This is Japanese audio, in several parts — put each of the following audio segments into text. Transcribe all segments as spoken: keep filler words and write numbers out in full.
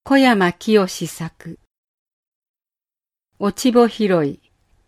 小山清作。落ち穂拾い。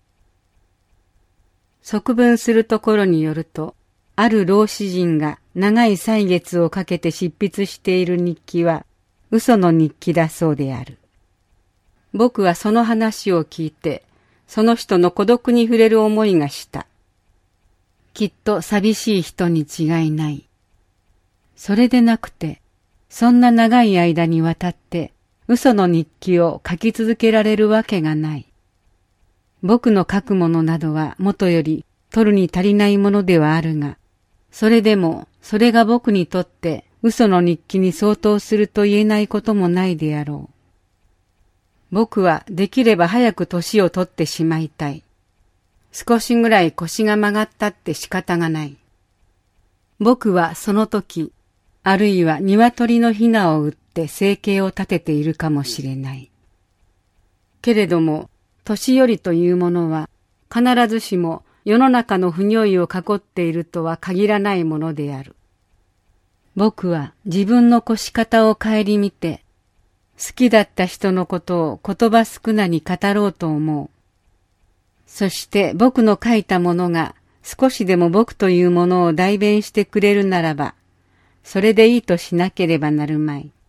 側文するところによると、ある老子人が長い歳月をかけて執筆している日記は嘘の日記だそうである。僕はその話を聞いて、その人の孤独に触れる思いがした。きっと寂しい人に違いない。それでなくて、そんな長い間にわたって嘘の日記を書き続けられるわけがない。僕の書くものなどはもとより取るに足りないものではあるが、それでもそれが僕にとって嘘の日記に相当すると言えないこともないであろう。僕はできれば早く年を取ってしまいたい。少しぐらい腰が曲がったって仕方がない。僕はその時、あるいは鶏のヒナを売って生計を立てているかもしれない。けれども、年寄りというものは必ずしも世の中の不如意を囲っているとは限らないものである。僕は自分の腰方を顧みて、好きだった人のことを言葉少なに語ろうと思う。そして僕の書いたものが少しでも僕というものを代弁してくれるならば、それでいいとしなければなるまい。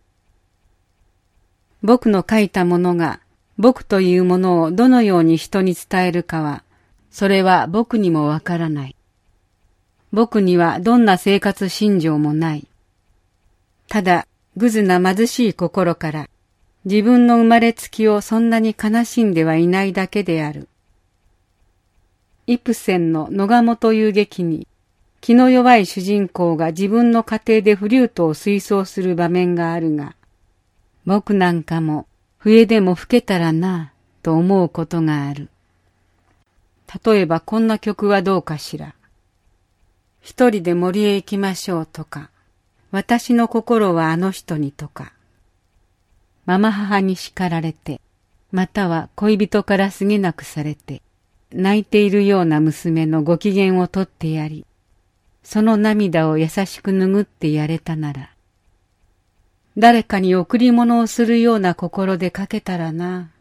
僕の書いたものが僕というものをどのように人に伝えるかは、それは僕にもわからない。僕にはどんな生活信条もない。ただ、ぐずな貧しい心から、自分の生まれつきをそんなに悲しんではいないだけである。イプセンの野鴨という劇に、気の弱い主人公が自分の家庭でフリュートを吹奏する場面があるが、僕なんかも笛でも吹けたらなぁと思うことがある。例えばこんな曲はどうかしら。一人で森へ行きましょうとか、私の心はあの人にとか、ママ母に叱られて、または恋人からすげなくされて、泣いているような娘のご機嫌をとってやり、その涙を優しく拭ってやれたなら、誰かに贈り物をするような心で書けたらな。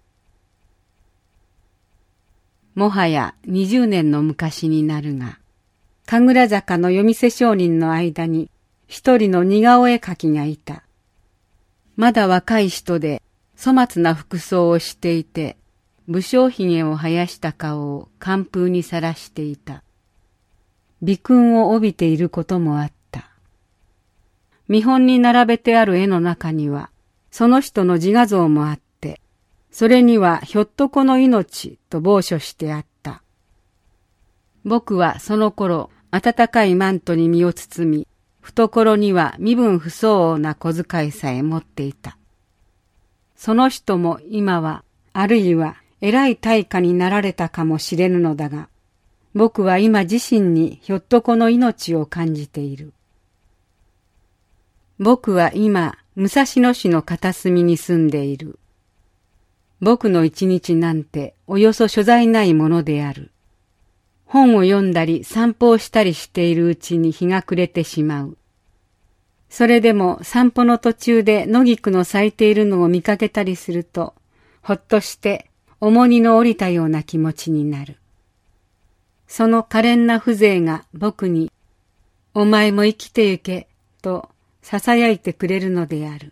もはや二十年の昔になるが、神楽坂の夜店商人の間に一人の似顔絵描きがいた。まだ若い人で粗末な服装をしていて、武将髭を生やした顔を寒風にさらしていた。美勲を帯びていることもあった。見本に並べてある絵の中には、その人の自画像もあって、それにはひょっとこの命と傍書してあった。僕はその頃、暖かいマントに身を包み、懐には身分不相応な小遣いさえ持っていた。その人も今は、あるいは偉い大家になられたかもしれぬのだが、僕は今自身にひょっとこの命を感じている。僕は今、武蔵野市の片隅に住んでいる。僕の一日なんておよそ所在ないものである。本を読んだり散歩をしたりしているうちに日が暮れてしまう。それでも散歩の途中で野菊の咲いているのを見かけたりすると、ほっとして重荷の降りたような気持ちになる。その可憐な風情が僕に、お前も生きてゆけ、と囁いてくれるのである。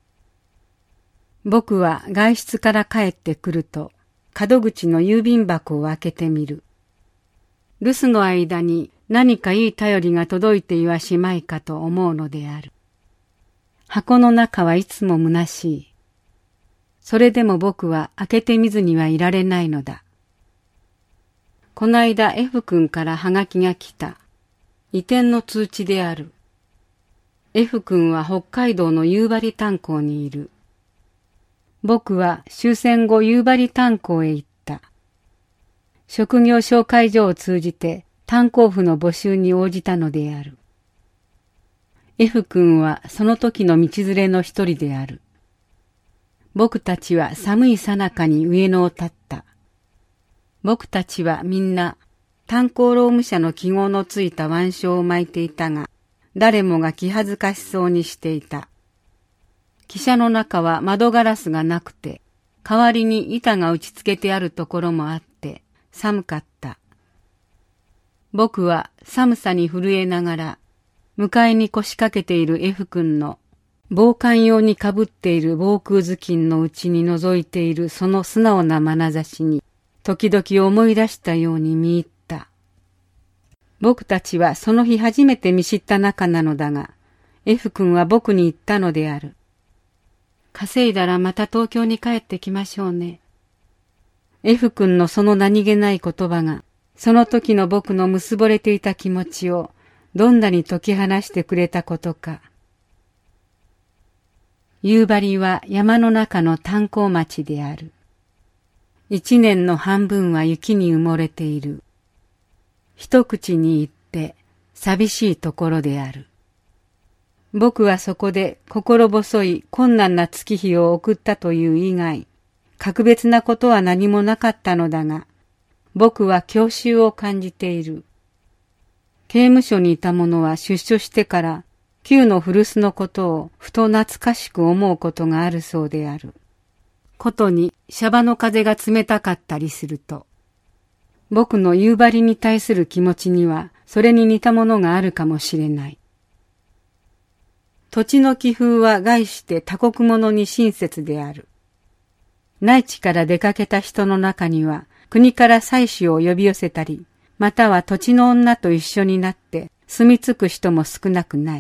僕は外出から帰ってくると、角口の郵便箱を開けてみる。留守の間に何かいい便りが届いていはしまいかと思うのである。箱の中はいつも虚しい。それでも僕は開けてみずにはいられないのだ。この間 F 君からハガキが来た。移転の通知である。F 君は北海道の夕張炭鉱にいる。僕は終戦後夕張炭鉱へ行った。職業紹介所を通じて炭鉱夫の募集に応じたのである。F 君はその時の道連れの一人である。僕たちは寒い最中に上野を立った。僕たちはみんな炭鉱労務者の記号のついた腕章を巻いていたが、誰もが気恥ずかしそうにしていた。 汽車の中は窓ガラスがなくて、代わりに板が打ち付けてあるところもあって寒かった。僕は寒さに震えながら、迎えに腰掛けている F 君の防寒用にかぶっている防空頭巾のうちに覗いているその素直な眼差しに、時々思い出したように見入った。僕たちはその日初めて見知った仲なのだが、F 君は僕に言ったのである。稼いだらまた東京に帰ってきましょうね。F 君のその何気ない言葉が、その時の僕のむすぼれていた気持ちをどんなに解き放してくれたことか。夕張は山の中の炭鉱町である。一年の半分は雪に埋もれている。一口に言って寂しいところである。僕はそこで心細い困難な月日を送ったという以外、格別なことは何もなかったのだが、僕は郷愁を感じている。刑務所にいた者は出所してから旧の古巣のことをふと懐かしく思うことがあるそうである。ことにシャバの風が冷たかったりすると、僕の夕張に対する気持ちにはそれに似たものがあるかもしれない。土地の気風は概して他国者に親切である。内地から出かけた人の中には国から妻子を呼び寄せたり、または土地の女と一緒になって住み着く人も少なくない。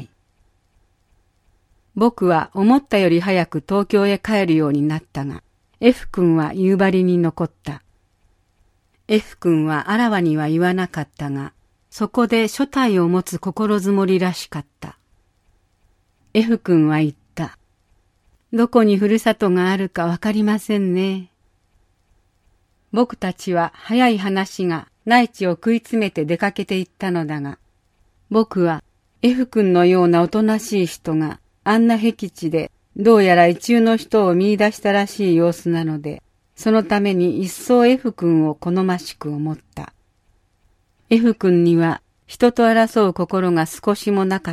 僕は思ったより早く東京へ帰るようになったが、F 君は夕張に残った。F 君はあらわには言わなかったが、そこで所帯を持つ心づもりらしかった。F 君は言った。どこにふるさとがあるかわかりませんね。僕たちは早い話が内地を食い詰めて出かけていったのだが、僕は F 君のようなおとなしい人があんな僻地でどうやら意中の人を見出したらしい様子なので、そのために一層 F 君を好ましく思った。F 君には人と争う心が少しもなかった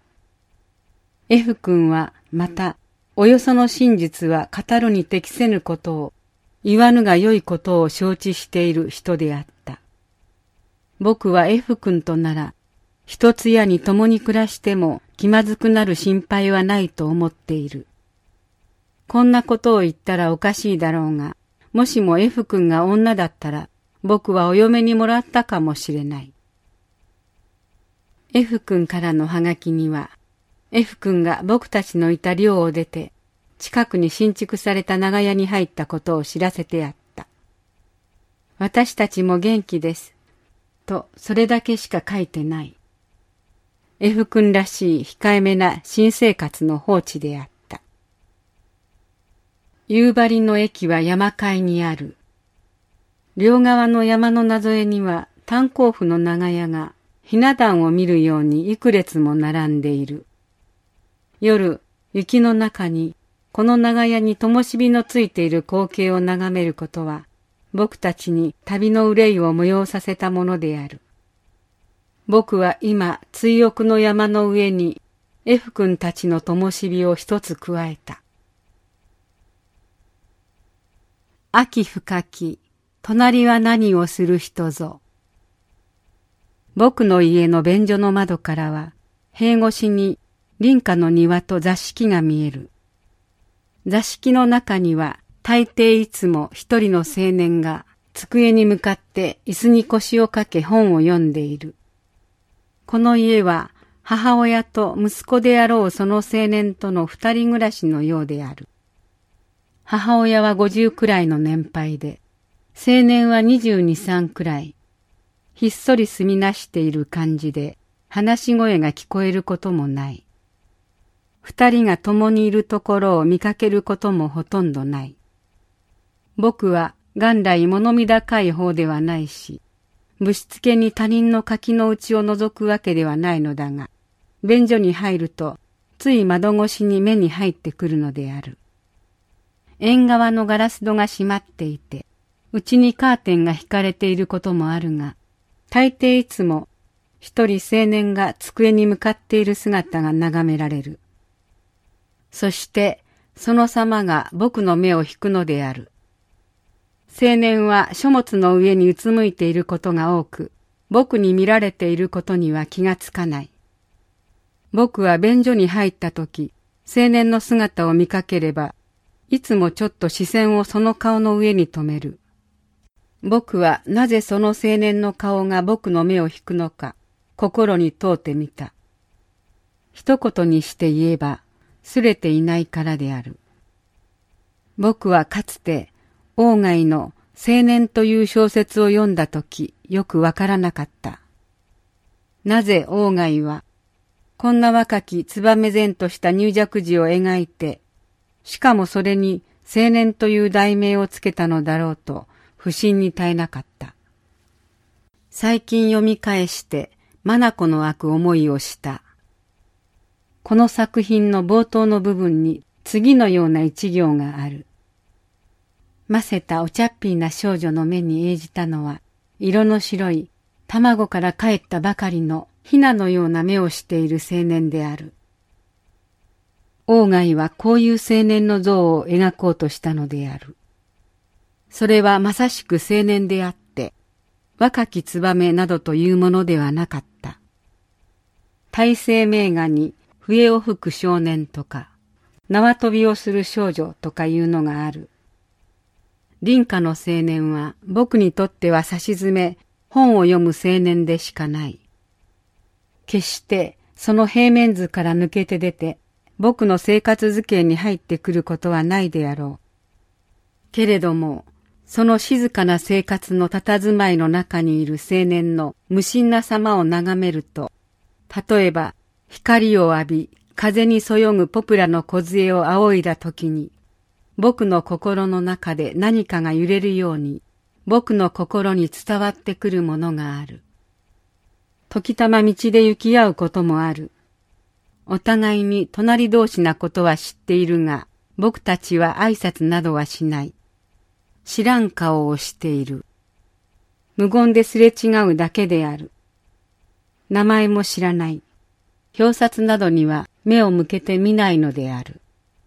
。F 君はまた、およその真実は語るに適せぬことを、言わぬが良いことを承知している人であった。僕は F 君となら、一つ家に共に暮らしても気まずくなる心配はないと思っている。こんなことを言ったらおかしいだろうが、もしも F 君が女だったら、僕はお嫁にもらったかもしれない。F 君からのハガキには、F 君が僕たちのいた寮を出て、近くに新築された長屋に入ったことを知らせてあった。私たちも元気です。と、それだけしか書いてない。F 君らしい控えめな新生活の放置であった。夕張の駅は山海にある。両側の山のなぞえには炭鉱夫の長屋がひな壇を見るように幾列も並んでいる。夜、雪の中にこの長屋に灯火のついている光景を眺めることは、僕たちに旅の憂いを催させたものである。僕は今、追憶の山の上に F 君たちの灯火を一つ加えた。秋深き、隣は何をする人ぞ。僕の家の便所の窓からは、塀越しに林家の庭と座敷が見える。座敷の中には大抵いつも一人の青年が机に向かって椅子に腰をかけ本を読んでいる。この家は母親と息子であろうその青年との二人暮らしのようである。母親は五十くらいの年配で、青年は二十二三くらい。ひっそり住みなしている感じで話し声が聞こえることもない。二人が共にいるところを見かけることもほとんどない。僕は元来物見高い方ではないし、ぶしつけに他人の柿の内を覗くわけではないのだが、便所に入るとつい窓越しに目に入ってくるのである。縁側のガラス戸が閉まっていて、内にカーテンが引かれていることもあるが、大抵いつも一人青年が机に向かっている姿が眺められる。そしてその様が僕の目を引くのである。青年は書物の上にうつむいていることが多く、僕に見られていることには気がつかない。僕は便所に入ったとき、青年の姿を見かければ、いつもちょっと視線をその顔の上に留める。僕はなぜその青年の顔が僕の目を引くのか、心に問うてみた。一言にして言えば、すれていないからである。僕はかつて、鴎外の青年という小説を読んだとき、よくわからなかった。なぜ鴎外は、こんな若き燕然とした入寂児を描いて、しかもそれに青年という題名をつけたのだろうと、不審に絶えなかった。最近読み返して、眼の開く思いをした。この作品の冒頭の部分に次のような一行がある。ませたおちゃっぴーな少女の目に映じたのは、色の白い卵から帰ったばかりのヒナのような目をしている青年である。鴎外はこういう青年の像を描こうとしたのである。それはまさしく青年であって、若き燕などというものではなかった。大政名画に笛を吹く少年とか、縄跳びをする少女とかいうのがある。林家の青年は僕にとってはさしずめ本を読む青年でしかない。決してその平面図から抜けて出て僕の生活図形に入ってくることはないであろう。けれども、その静かな生活の佇まいの中にいる青年の無心な様を眺めると、例えば光を浴び風にそよぐポプラの梢を仰いだときに、僕の心の中で何かが揺れるように、僕の心に伝わってくるものがある。時たま道で行き合うこともある。お互いに隣同士なことは知っているが、僕たちは挨拶などはしない。知らん顔をしている。無言ですれ違うだけである。名前も知らない。表札などには目を向けてみないのである。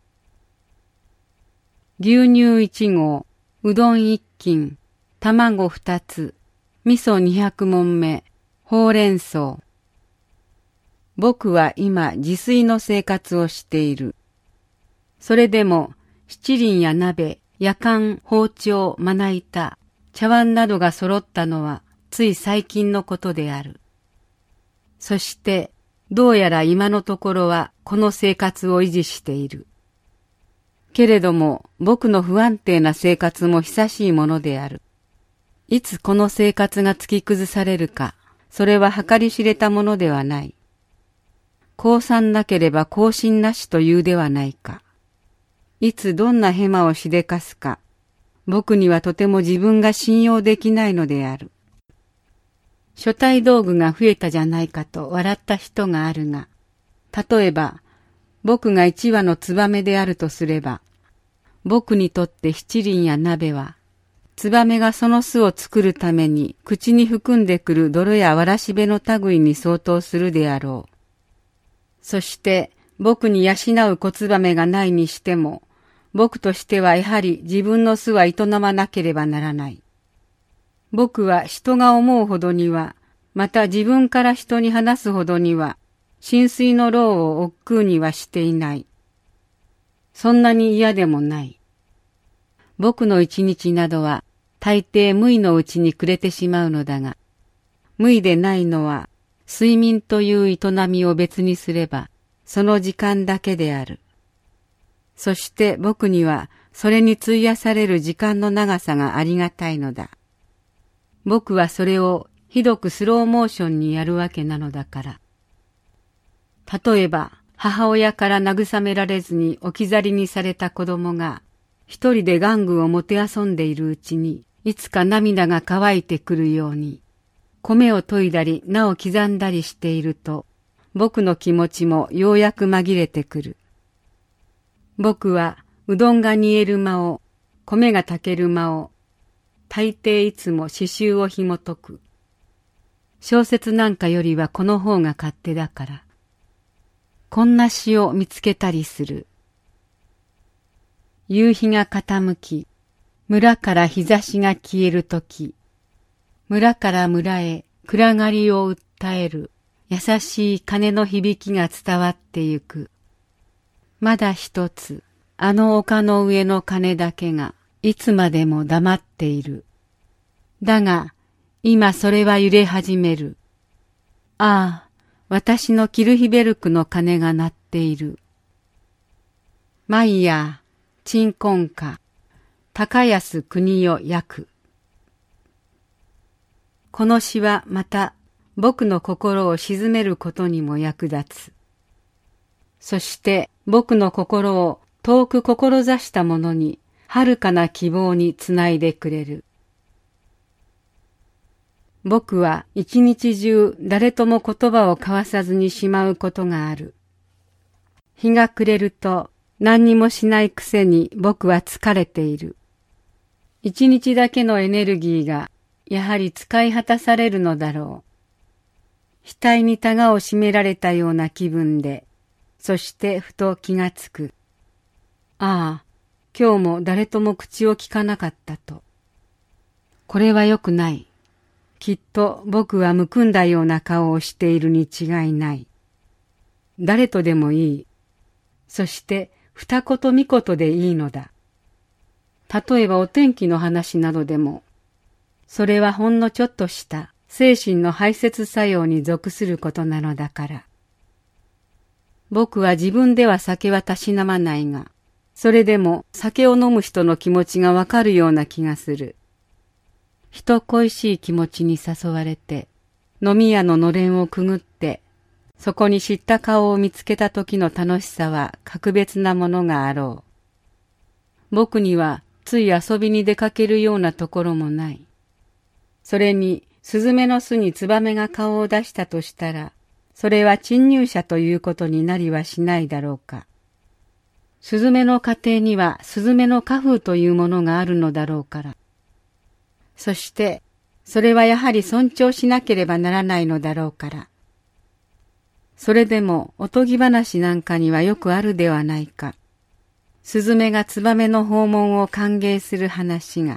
牛乳一合、うどん一斤、卵二つ、味噌二百文目、ほうれん草。僕は今自炊の生活をしている。それでも七輪や鍋、やかん、包丁、まな板、茶碗などが揃ったのはつい最近のことである。そしてどうやら今のところはこの生活を維持している。けれども僕の不安定な生活も久しいものである。いつこの生活が突き崩されるか、それは計り知れたものではない。降参なければ更新なしというではないか。いつどんなヘマをしでかすか、僕にはとても自分が信用できないのである。書体道具が増えたじゃないかと笑った人があるが、例えば僕が一羽のツバメであるとすれば、僕にとって七輪や鍋は、ツバメがその巣を作るために口に含んでくる泥やわらしべの類に相当するであろう。そして僕に養う子ツバメがないにしても、僕としてはやはり自分の巣は営まなければならない。僕は人が思うほどには、また自分から人に話すほどには、浸水の労を億劫にはしていない。そんなに嫌でもない。僕の一日などは大抵無為のうちに暮れてしまうのだが、無為でないのは睡眠という営みを別にすれば、その時間だけである。そして僕にはそれに費やされる時間の長さがありがたいのだ。僕はそれをひどくスローモーションにやるわけなのだから。例えば母親から慰められずに置き去りにされた子供が一人で玩具をもてあそんでいるうちにいつか涙が乾いてくるように、米を研いだり菜を刻んだりしていると、僕の気持ちもようやく紛れてくる。僕はうどんが煮える間を、米が炊ける間を、大抵いつも詩集を紐解く。小説なんかよりはこの方が勝手だから。こんな詩を見つけたりする。 夕日が傾き、村から日差しが消えるとき、村から村へ暗がりを訴える優しい鐘の響きが伝わってゆく。まだ一つ、あの丘の上の鐘だけがいつまでも黙っている。だが、今それは揺れ始める。ああ、私のキルヒベルクの鐘が鳴っている。マイヤー、鎮魂歌、高安国よ訳。この詩はまた僕の心を鎮めることにも役立つ。そして僕の心を遠く志したものに遥かな希望につないでくれる。僕は一日中誰とも言葉を交わさずにしまうことがある。日が暮れると何にもしないくせに僕は疲れている。一日だけのエネルギーがやはり使い果たされるのだろう。額にタガを締められたような気分で、そしてふと気がつく。ああ、今日も誰とも口を聞かなかったと。これは良くない。きっと僕はむくんだような顔をしているに違いない。誰とでもいい。そして二言三言でいいのだ。例えばお天気の話などでも、それはほんのちょっとした精神の排泄作用に属することなのだから。僕は自分では酒はたしなまないが、それでも酒を飲む人の気持ちがわかるような気がする。人恋しい気持ちに誘われて、飲み屋ののれんをくぐって、そこに知った顔を見つけた時の楽しさは格別なものがあろう。僕にはつい遊びに出かけるようなところもない。それに、スズメの巣にツバメが顔を出したとしたら、それは侵入者ということになりはしないだろうか。スズメの家庭にはスズメの家風というものがあるのだろうから。そして、それはやはり尊重しなければならないのだろうから。それでも、おとぎ話なんかにはよくあるではないか。スズメがツバメの訪問を歓迎する話が。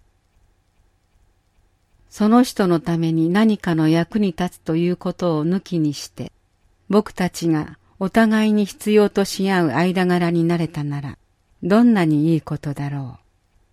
その人のために何かの役に立つということを抜きにして、僕たちがお互いに必要とし合う間柄になれたなら、どんなにいいことだろう。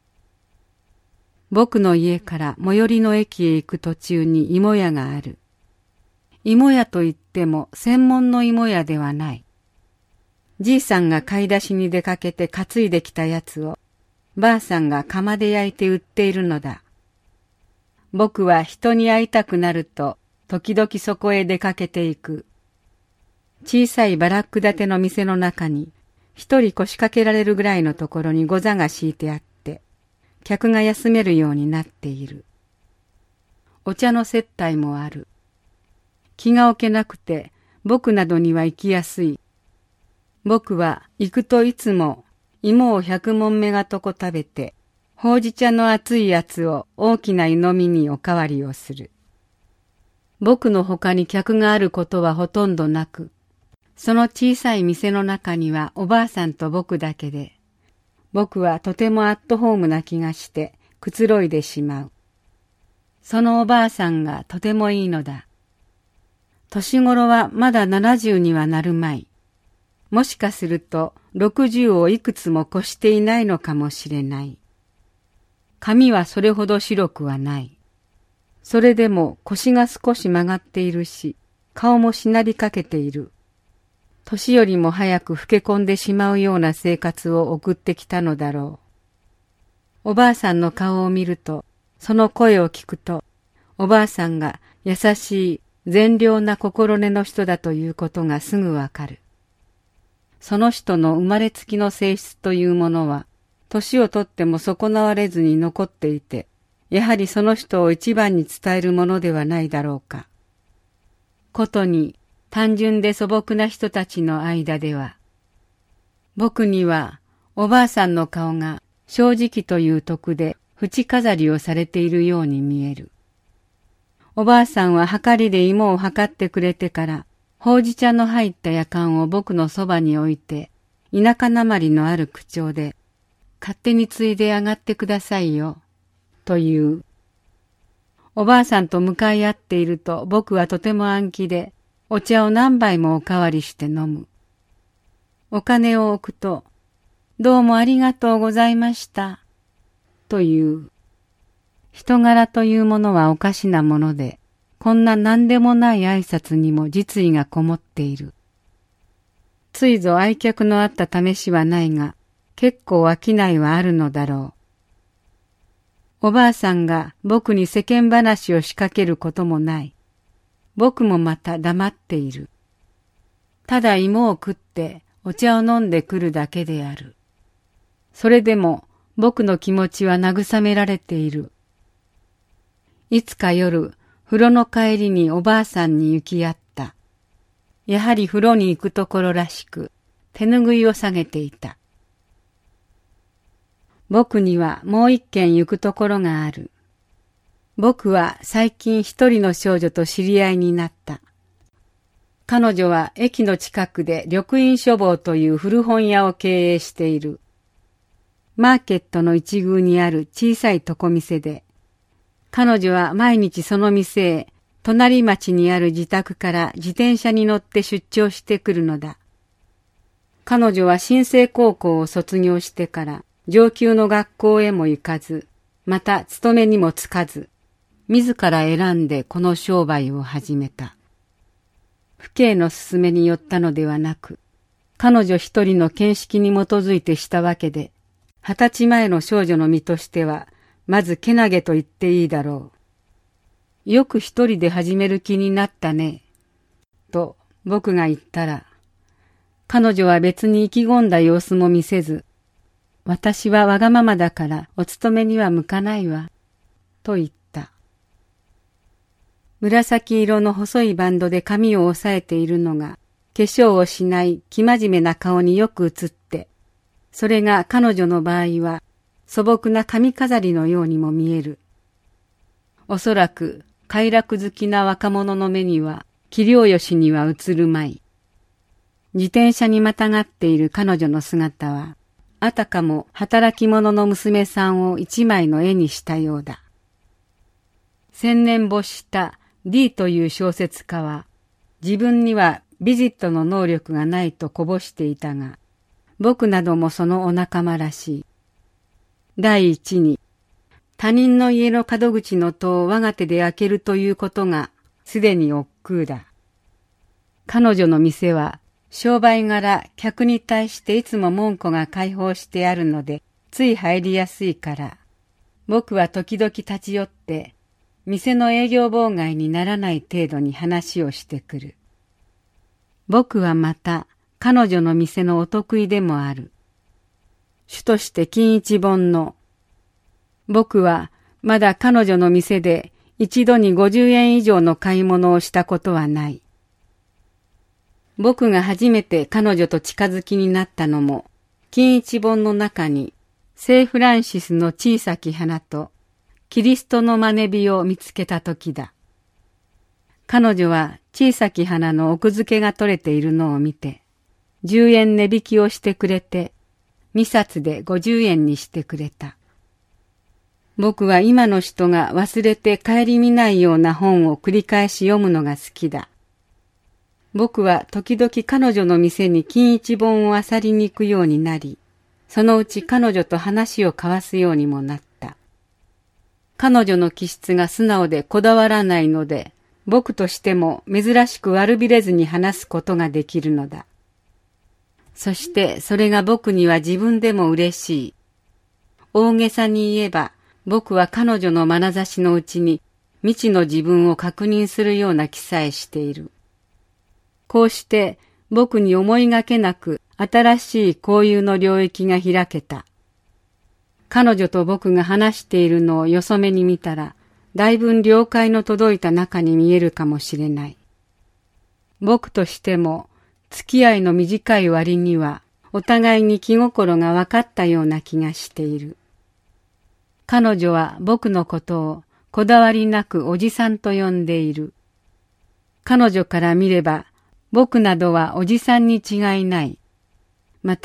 僕の家から最寄りの駅へ行く途中に芋屋がある。芋屋といっても専門の芋屋ではない。じいさんが買い出しに出かけて担いできたやつを、ばあさんが釜で焼いて売っているのだ。僕は人に会いたくなると、時々そこへ出かけていく。小さいバラック建ての店の中に、一人腰掛けられるぐらいのところにご座が敷いてあって、客が休めるようになっている。お茶の接待もある。気が置けなくて、僕などには行きやすい。僕は行くといつも芋を百文目がとこ食べて、ほうじ茶の熱いやつを大きな湯飲みにおかわりをする。僕の他に客があることはほとんどなく、その小さい店の中にはおばあさんと僕だけで、僕はとてもアットホームな気がしてくつろいでしまう。そのおばあさんがとてもいいのだ。年頃はまだ七十にはなるまい。もしかすると六十をいくつも越していないのかもしれない。髪はそれほど白くはない。それでも腰が少し曲がっているし、顔もしなりかけている。年よりも早く老け込んでしまうような生活を送ってきたのだろう。おばあさんの顔を見ると、その声を聞くと、おばあさんが優しい善良な心根の人だということがすぐわかる。その人の生まれつきの性質というものは、年をとっても損なわれずに残っていて、やはりその人を一番に伝えるものではないだろうか。ことに単純で素朴な人たちの間では、僕にはおばあさんの顔が正直という徳で縁飾りをされているように見える。おばあさんははかりで芋を測ってくれてから、ほうじ茶の入ったやかんを僕のそばに置いて、田舎なまりのある口調で、 勝手についで上がってくださいよ、という。おばあさんと向かい合っていると僕はとても暗気で、お茶を何杯もおかわりして飲む。お金を置くと、どうもありがとうございました、という。人柄というものはおかしなもので、こんな何でもない挨拶にも実意がこもっている。ついぞ愛客のあった試しはないが、結構商いはあるのだろう。おばあさんが僕に世間話を仕掛けることもない。僕もまた黙っている。ただ芋を食ってお茶を飲んでくるだけである。それでも僕の気持ちは慰められている。いつか夜、風呂の帰りにおばあさんに行き合った。やはり風呂に行くところらしく、手ぬぐいを下げていた。僕にはもう一軒行くところがある。僕は最近一人の少女と知り合いになった。彼女は駅の近くで緑院書房という古本屋を経営している。マーケットの一宮にある小さい床店で、彼女は毎日その店へ隣町にある自宅から自転車に乗って出張してくるのだ。彼女は新生高校を卒業してから上級の学校へも行かず、また勤めにもつかず、自ら選んでこの商売を始めた。父兄の勧めによったのではなく、彼女一人の見識に基づいてしたわけで、二十歳前の少女の身としては、まずけなげと言っていいだろう。よく一人で始める気になったね。と僕が言ったら、彼女は別に意気込んだ様子も見せず、私はわがままだからお勤めには向かないわ、と言った。紫色の細いバンドで髪を押さえているのが、化粧をしない生真面目な顔によく映って、それが彼女の場合は素朴な髪飾りのようにも見える。おそらく快楽好きな若者の目には器量よしには映るまい。自転車にまたがっている彼女の姿は、あたかも働き者の娘さんを一枚の絵にしたようだ。千年没した D という小説家は、自分にはビジットの能力がないとこぼしていたが、僕などもそのお仲間らしい。第一に、他人の家の門口の戸を我が手で開けるということがすでに億劫だ。彼女の店は商売柄客に対していつも門戸が開放してあるのでつい入りやすいから、僕は時々立ち寄って店の営業妨害にならない程度に話をしてくる。僕はまた彼女の店のお得意でもある。主として金一本の。僕はまだ彼女の店で一度にごじゅうえん以上の買い物をしたことはない。僕が初めて彼女と近づきになったのも、金一本の中に聖フランシスの小さき花とキリストのまねびを見つけた時だ。彼女は小さき花の奥付けが取れているのを見て、じゅうえん値引きをしてくれて、にさつでごじゅうえんにしてくれた。僕は今の人が忘れて顧みないような本を繰り返し読むのが好きだ。僕は時々彼女の店に金一本を漁りに行くようになり、そのうち彼女と話を交わすようにもなった。彼女の気質が素直でこだわらないので、僕としても珍しく悪びれずに話すことができるのだ。そしてそれが僕には自分でも嬉しい。大げさに言えば、僕は彼女の眼差しのうちに未知の自分を確認するような気さえしている。こうして僕に思いがけなく新しい交友の領域が開けた。彼女と僕が話しているのをよそ目に見たら、だいぶ了解の届いた仲に見えるかもしれない。僕としても付き合いの短い割にはお互いに気心が分かったような気がしている。彼女は僕のことをこだわりなくおじさんと呼んでいる。彼女から見れば僕などはおじさんに違いない。また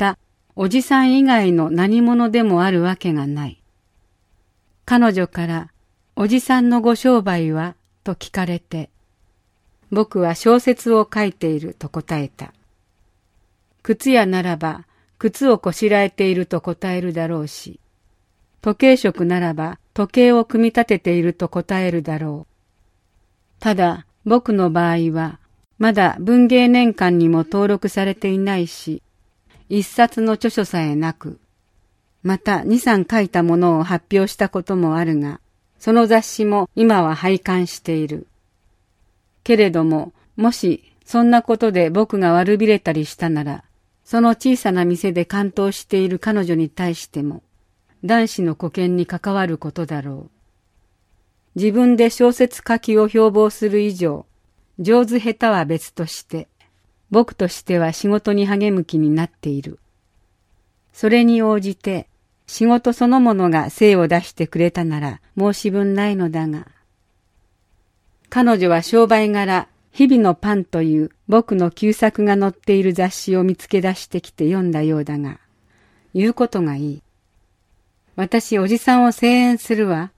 おじさん以外の何者でもあるわけがない。彼女から、おじさんのご商売はと聞かれて、僕は小説を書いていると答えた。靴屋ならば、靴をこしらえていると答えるだろうし、時計職ならば時計を組み立てていると答えるだろう。ただ僕の場合はまだ文芸年間にも登録されていないし、一冊の著書さえなく、また二三書いたものを発表したこともあるが、その雑誌も今は廃刊している。けれども、もしそんなことで僕が悪びれたりしたなら、その小さな店で担当している彼女に対しても、男子の保険に関わることだろう。自分で小説書きを標榜する以上、上手下手は別として、僕としては仕事に励む気になっている。それに応じて、仕事そのものが精を出してくれたなら申し分ないのだが、彼女は商売柄、日々のパンという僕の旧作が載っている雑誌を見つけ出してきて読んだようだが、言うことがいい。私おじさんを声援するわ。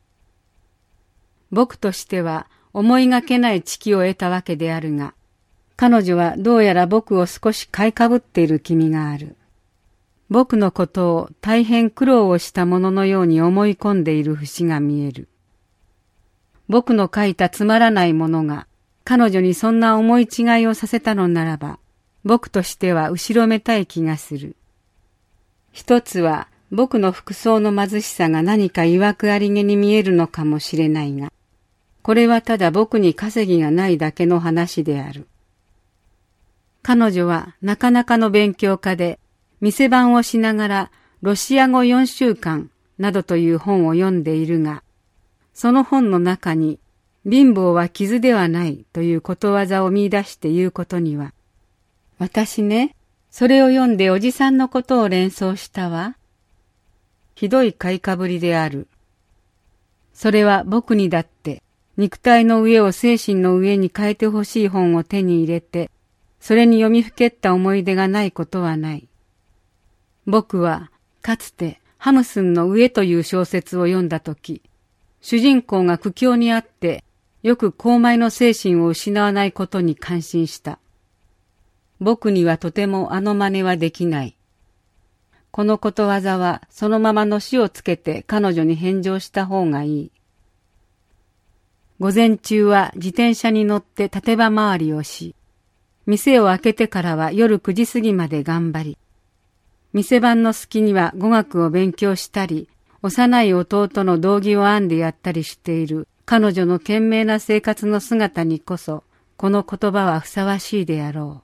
僕としては思いがけない知識を得たわけであるが、彼女はどうやら僕を少し買いかぶっている気味がある。僕のことを大変苦労をしたもののように思い込んでいる節が見える。僕の書いたつまらないものが彼女にそんな思い違いをさせたのならば、僕としては後ろめたい気がする。一つは僕の服装の貧しさが何か曰くありげに見えるのかもしれないが、これはただ僕に稼ぎがないだけの話である。彼女はなかなかの勉強家で、店番をしながらロシア語よんしゅうかんなどという本を読んでいるが、その本の中に貧乏は傷ではないということわざを見出して言うことには、私ね、それを読んでおじさんのことを連想したわ。ひどい買いかぶりである。それは僕にだって肉体の上を精神の上に変えてほしい本を手に入れて、それに読みふけった思い出がないことはない。僕はかつてハムスンの上という小説を読んだとき、主人公が苦境にあってよく高邁の精神を失わないことに感心した。僕にはとてもあの真似はできない。このことわざはそのままのしをつけて彼女に返上した方がいい。午前中は自転車に乗って立場回りをし、店を開けてからは夜くじ過ぎまで頑張り、店番の隙には語学を勉強したり、幼い弟の道着を編んでやったりしている彼女の懸命な生活の姿にこそ、この言葉はふさわしいであろう。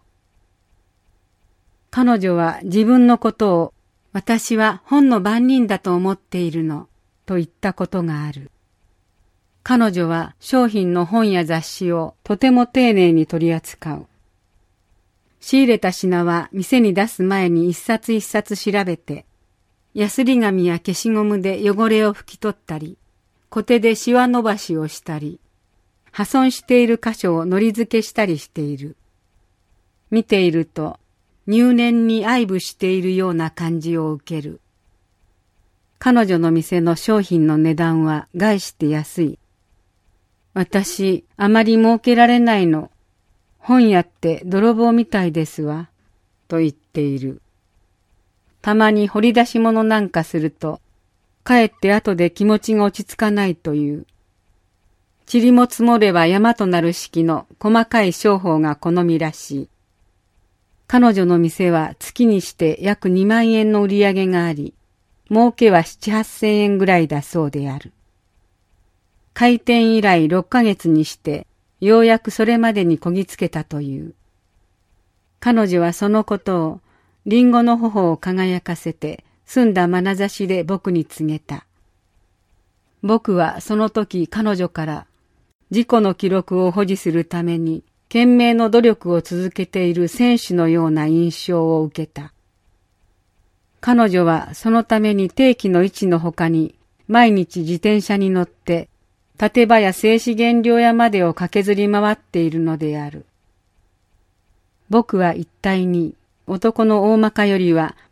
彼女は自分のことを、私は本の番人だと思っているの、と言ったことがある。彼女は商品の本や雑誌をとても丁寧に取り扱う。仕入れた品は店に出す前に一冊一冊調べて、ヤスリ紙や消しゴムで汚れを拭き取ったり、コテでシワ伸ばしをしたり、破損している箇所を糊付けしたりしている。見ていると入念に愛撫しているような感じを受ける。彼女の店の商品の値段は概して安い。私、あまり儲けられないの。本屋って泥棒みたいですわ、と言っている。たまに掘り出し物なんかすると、かえって後で気持ちが落ち着かないという。塵も積もれば山となる式の細かい商法が好みらしい。彼女の店は月にして約にまんえんの売り上げがあり、儲けは七八千円ぐらいだそうである。開店以来ろっかげつにして、ようやくそれまでにこぎつけたという。彼女はそのことを、リンゴの頬を輝かせて、澄んだ眼差しで僕に告げた。僕はその時彼女から、自己の記録を保持するために、懸命の努力を続けている選手のような印象を受けた。彼女はそのために定期の位置の他に、毎日自転車に乗って、立場や製紙原料屋までを駆けずり回っているのである。僕は一体に男の大まかよりは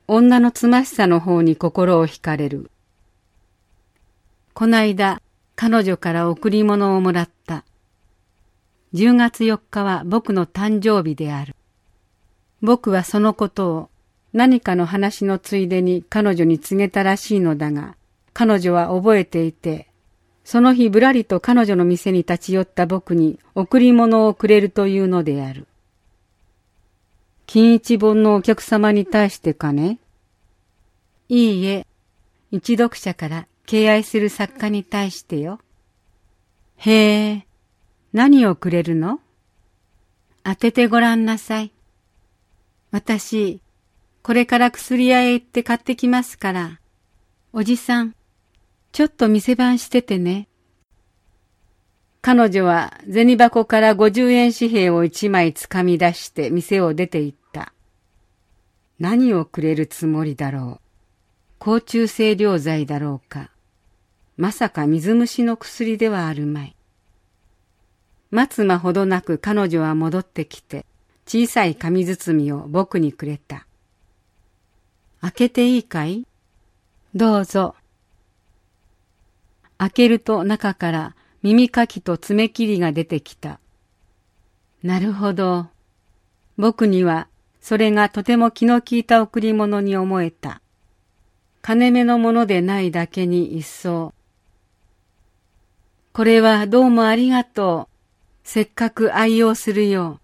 女のつましさの方に心を惹かれる。こないだ彼女から贈り物をもらった。じゅうがつよっかは僕の誕生日である。僕はそのことを何かの話のついでに彼女に告げたらしいのだが、彼女は覚えていて、その日ぶらりと彼女の店に立ち寄った僕に贈り物をくれるというのである。金一本のお客様に対してかね？いいえ、一読者から敬愛する作家に対してよ。へえ、何をくれるの？当ててごらんなさい。私、これから薬屋へ行って買ってきますから、おじさん、ちょっと店番しててね。彼女は銭箱からごじゅうえん紙幣を一枚つかみ出して店を出て行った。何をくれるつもりだろう。抗虫清涼剤だろうか。まさか水虫の薬ではあるまい。待つ間ほどなく彼女は戻ってきて、小さい紙包みを僕にくれた。開けていいかい？どうぞ。開けると中から耳かきと爪切りが出てきた。なるほど。僕にはそれがとても気の利いた贈り物に思えた。金目のものでないだけに一層。これはどうもありがとう。せっかく愛用するよ。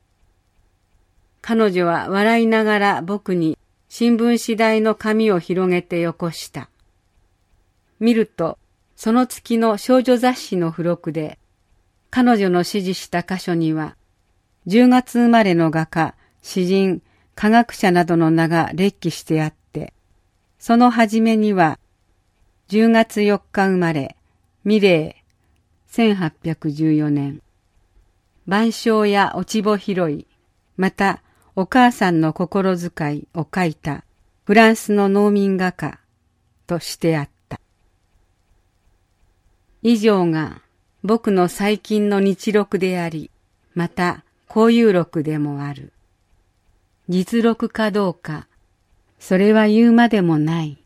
彼女は笑いながら僕に新聞紙代の紙を広げてよこした。見ると、その月の少女雑誌の付録で、彼女の指示した箇所には、じゅうがつ生まれの画家、詩人、科学者などの名が列記してあって、その初めには、じゅうがつよっか生まれ、ミレー、せんはっぴゃくじゅうよねん。晩鐘や落ち穂拾い、またお母さんの心遣いを書いたフランスの農民画家としてあった。以上が僕の最近の日録であり、また交友録でもある。実録かどうか、それは言うまでもない。